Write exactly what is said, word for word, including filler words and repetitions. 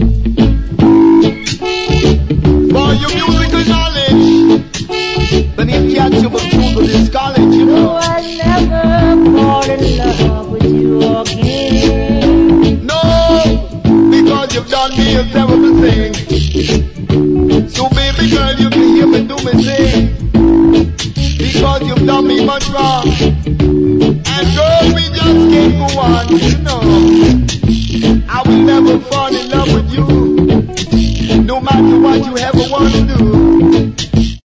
For your musical knowledge, then you catch you through to this college, you know. Oh, I never fall in love with you again. No, because you've done me a terrible thing. So baby girl, you can hear me do me thing. Because you've done me much wrong. And girl, we just can't go on, you know. I will never fall in love with you. No matter what you have